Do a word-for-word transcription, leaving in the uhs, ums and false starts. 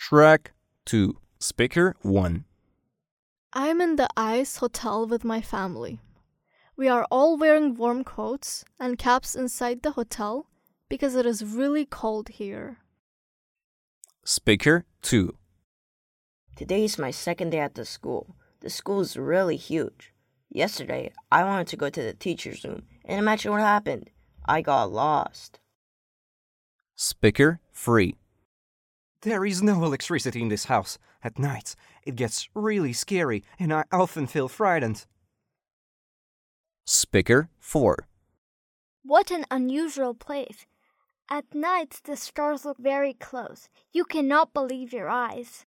Track two. Speaker one. I'm in the ice hotel with my family. We are all wearing warm coats and caps inside the hotel because it is really cold here. Speaker two. Today is my second day at the school. The school is really huge. Yesterday, I wanted to go to the teacher's room, and imagine what happened. I got lost. Speaker three. There is no electricity in this house. At night, it gets really scary, and I often feel frightened. Speaker four. What an unusual place. At night, the stars look very close. You cannot believe your eyes.